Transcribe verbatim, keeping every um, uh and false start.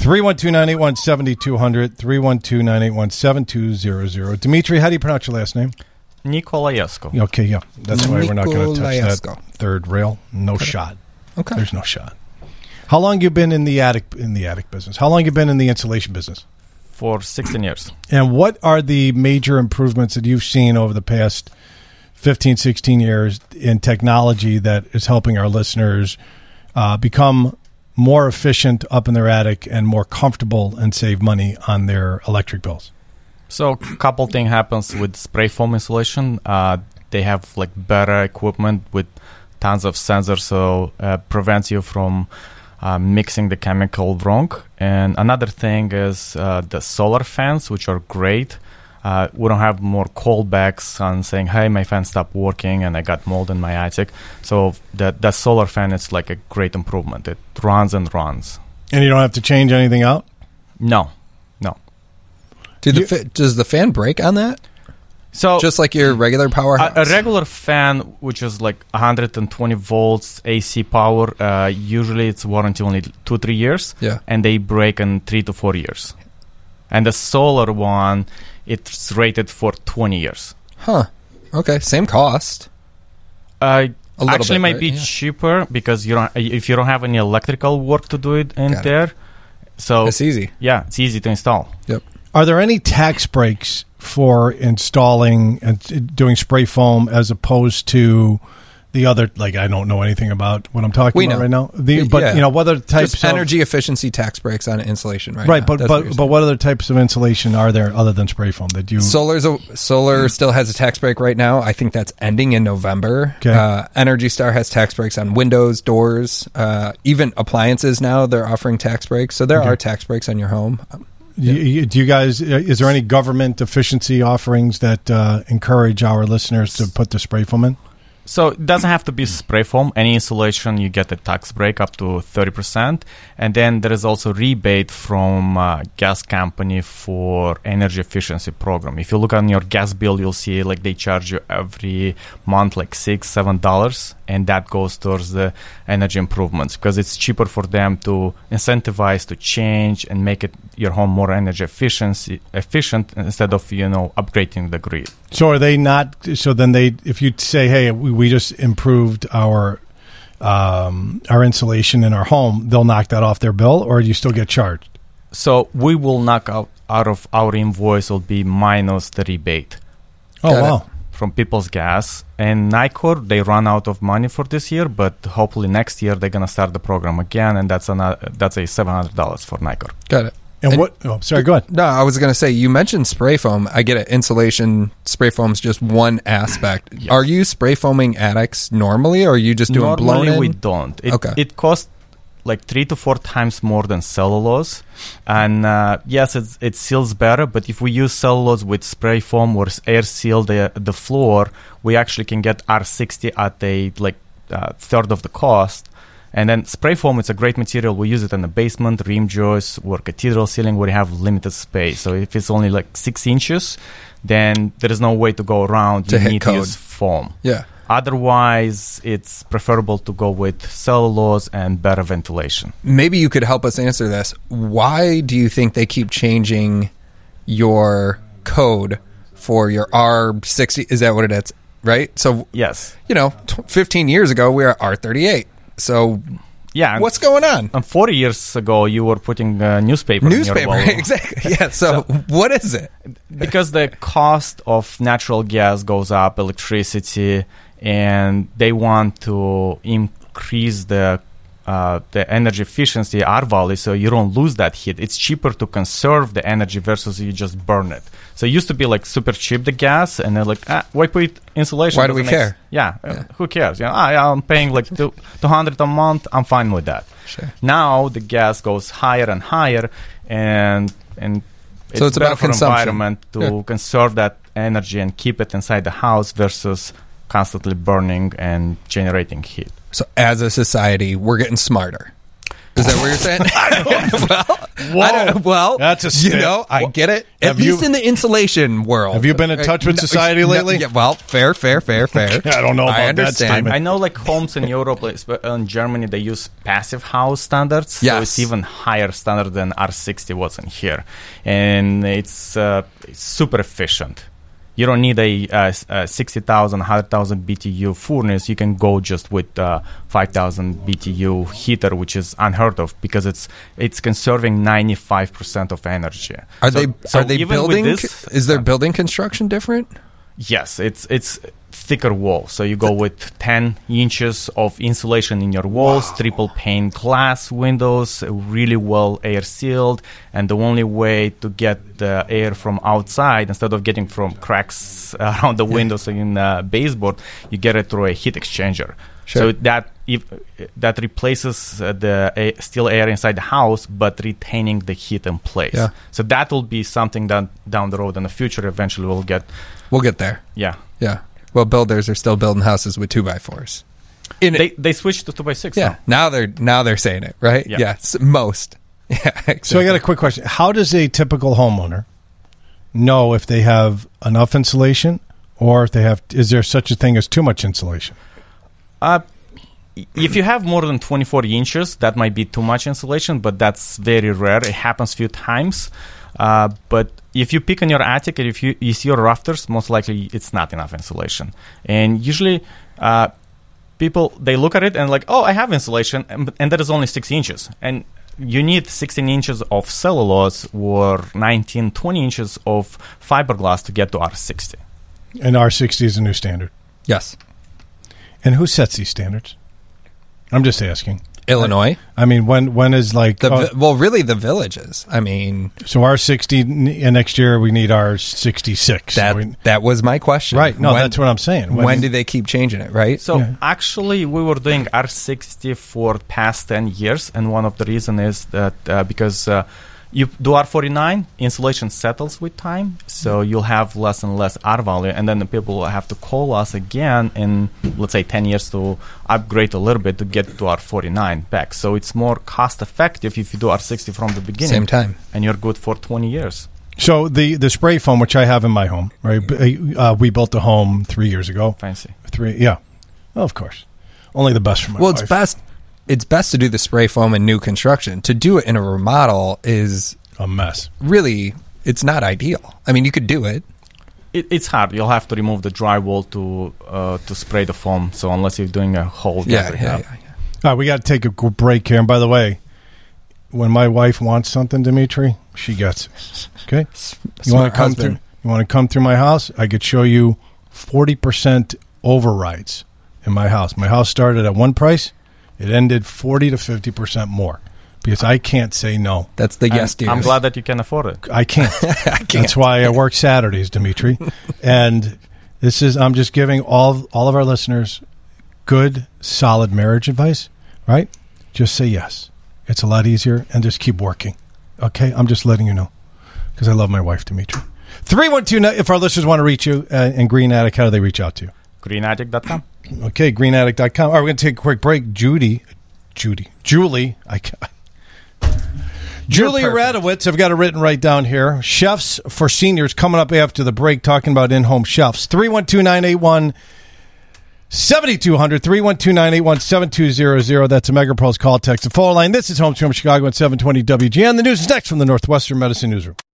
three one two, nine eight one, seven two zero zero, three one two, nine eight one, seven two zero zero. Dimitri, how do you pronounce your last name? Nikolaevsko. Okay, yeah. That's why we're not going to touch that Nikolaevsko. third rail. No Okay. shot. Okay. There's no shot. How long you been in the attic in the attic business? How long you been in the insulation business? For sixteen years. And what are the major improvements that you've seen over the past fifteen, sixteen years in technology that is helping our listeners uh, become more efficient up in their attic and more comfortable and save money on their electric bills? So a couple thing happens with spray foam insulation. Uh, they have like better equipment with tons of sensors, so uh, prevents you from uh, mixing the chemical wrong. And another thing is uh, the solar fans, which are great. Uh, we don't have more callbacks on saying, hey, my fan stopped working and I got mold in my attic. So that that solar fan is like a great improvement. It runs and runs. And you don't have to change anything out? No, no. Do the You- fa- does the fan break on that? So Just like your regular powerhouse? A, a regular fan, which is like one hundred twenty volts A C power, uh, usually it's warranty only two, three years. Yeah. And they break in three to four years. And the solar one, it's rated for twenty years. Huh. Okay. Same cost. Uh, A little actually bit, might right? be Yeah. cheaper because you don't if you don't have any electrical work to do it in Got it. there. So It's easy. yeah, it's easy to install. Yep. Are there any tax breaks for installing and doing spray foam as opposed to the other, like I don't know anything about what I'm talking We about know. right now. The, but Yeah. you know, what other types Just of energy efficiency tax breaks on insulation, right? right, now. but That's what but you're but what other types of insulation are there other than spray foam that you? Solar's a, solar still has a tax break right now. I think that's ending in November. Okay. Uh, Energy Star has tax breaks on windows, doors, uh, even appliances now. They're offering tax breaks. So there Okay. are tax breaks on your home. You, you, do you guys? uh, Is there any government efficiency offerings that uh, encourage our listeners to put the spray foam in? So it doesn't have to be spray foam. Any insulation, you get a tax break up to thirty percent. And then there is also rebate from uh, gas company for energy efficiency program. If you look on your gas bill, you'll see like they charge you every month like six, seven dollars, and that goes towards the energy improvements because it's cheaper for them to incentivize to change and make it your home more energy efficiency efficient instead of you know upgrading the grid. So are they not? So then they, if you say, hey, we, we just improved our um, our insulation in our home, they'll knock that off their bill, or do you still get charged? So we will knock out, out of our invoice will be minus the rebate Oh Got it. wow! from People's Gas. And Nicor, they run out of money for this year, but hopefully next year they're going to start the program again, and that's another, that's a seven hundred dollars for Nicor. Got it. And, And- what? Oh, sorry. Go ahead. No, I was going to say, you mentioned spray foam. I get it. Insulation, spray foam's just one aspect. Yes. Are you spray foaming attics normally, or are you just doing blown Normally in? we don't. It, Okay. It costs like three to four times more than cellulose. And uh, yes, it's, it seals better, but if we use cellulose with spray foam or air seal the, the floor, we actually can get R sixty at a like uh, third of the cost. And then spray foam, it's a great material. We use it in the basement, rim joists, or cathedral ceiling where you have limited space. So if it's only like six inches, then there is no way to go around. To you hit need code. to use foam. Yeah. Otherwise, it's preferable to go with cellulose and better ventilation. Maybe you could help us answer this. Why do you think they keep changing your code for your R sixty? Is that what it is? Right? So, Yes. you know, t- fifteen years ago, we were at R thirty-eight. So, Yeah. and- what's going on? And forty years ago, you were putting a newspaper in your Newspaper, wall. exactly. Yeah. So, what is it? Because the cost of natural gas goes up, electricity, and they want to increase the uh, the energy efficiency, R value, so you don't lose that heat. It's cheaper to conserve the energy versus you just burn it. So it used to be like super cheap, the gas, and they're like, ah, why put insulation? Why do we Doesn't make care? s- Yeah, uh, Yeah. who cares? You know, ah, yeah, I'm paying like two, 200 a month. I'm fine with that. Sure. Now the gas goes higher and higher, and and it's, So it's better about for consumption. environment to Yeah. conserve that energy and keep it inside the house versus constantly burning and generating heat. So, as a society, we're getting smarter. Is that what you're saying? well, Whoa. I don't, well, That's a you stick. know, I get it. At Have least you- in the insulation world. Have you been in touch with No, society no, lately? yeah, well, fair, fair, fair, fair. I don't know about I that understand. statement. I know, like homes in Europe, like, sp- in Germany, they use passive house standards. So Yes. it's even higher standard than R sixty was in here, and it's, uh, it's super efficient. You don't need a, uh, a sixty thousand, one hundred thousand B T U furnace. You can go just with uh, five thousand B T U heater, which is unheard of because it's it's conserving ninety-five percent of energy. Are So- they so are they even with building? this- is their building construction different? Yes, it's it's thicker wall. So you go with ten inches of insulation in your walls, wow. triple pane glass windows, really well air sealed, and the only way to get the air from outside, instead of getting from cracks around the windows in the baseboard, you get it through a heat exchanger. Sure. So that if, that replaces uh, the a, still air inside the house, but retaining the heat in place. Yeah. So that will be something that down the road in the future eventually we'll get. We'll get there. Yeah. Yeah. Well, builders are still building houses with two by fours. In They they switched to two by six. yeah. Now. Now they're now they're saying it right. Yeah. Yes. Most. Yeah. Exactly. So I got a quick question. How does a typical homeowner know if they have enough insulation or if they have, is there such a thing as too much insulation? Uh, if you have more than twenty-four inches, that might be too much insulation, but that's very rare. It happens a few times. Uh, but if you pick on your attic and if you, you see your rafters, most likely it's not enough insulation. And usually uh, people, they look at it and like, oh, I have insulation, and, and that is only six inches. And you need sixteen inches of cellulose or nineteen, twenty inches of fiberglass to get to R sixty. And R sixty is a new standard. Yes. And who sets these standards? I'm just asking. Illinois. I mean, when when is like The oh, vi- well, really, the villages. I mean, so R sixty and next year we need R sixty-six. that We- that was my question. right? No, When- that's what I'm saying. When, do they keep changing it? Right. So Yeah. actually, we were doing R sixty for past ten years, and one of the reason is that uh, because uh, you do R forty-nine, insulation settles with time, so you'll have less and less R value, and then the people will have to call us again in, let's say, ten years to upgrade a little bit to get to R forty-nine back. So it's more cost effective if you do R sixty from the beginning. Same time. And you're good for twenty years. So the the spray foam, which I have in my home, right? b- Uh, we built a home three years ago. Fancy. Three, yeah. Well, of course, only the best for my Well, wife. it's best. It's best to do the spray foam in new construction. To do it in a remodel is a mess. really, it's not ideal. I mean, you could do it. It, it's hard. You'll have to remove the drywall to uh, to spray the foam. So unless you're doing a whole Yeah, get yeah, rehab. yeah, yeah. All right, we got to take a g- break here. And by the way, when my wife wants something, Dimitri, she gets it. Okay, you want Smart to come husband. through? You want to come through my house? I could show you forty percent overrides in my house. My house started at one price; it ended forty to fifty percent more because I can't say no. That's the And yes, dear. I'm glad that you can afford it. I can't. That's why I work Saturdays, Dimitri. And this is I'm just giving all all of our listeners good, solid marriage advice, right? Just say yes. It's a lot easier and just keep working. Okay? I'm just letting you know because I love my wife, Dimitri. three one two, if our listeners want to reach you uh, and Green Attic, how do they reach out to you? green attic dot com. Okay, green attic dot com. All right, we're going to take a quick break. Judy, Judy, Julie, I can't. Julie perfect. Radowitz, I've got it written right down here. Chefs for Seniors coming up after the break, talking about in-home chefs. three one two, nine eight one, seven two zero zero, three one two, nine eight one, seven two zero zero. That's a MegaPulse call, text, and phone line. This is Home from Chicago at seven twenty W G N. The news is next from the Northwestern Medicine Newsroom.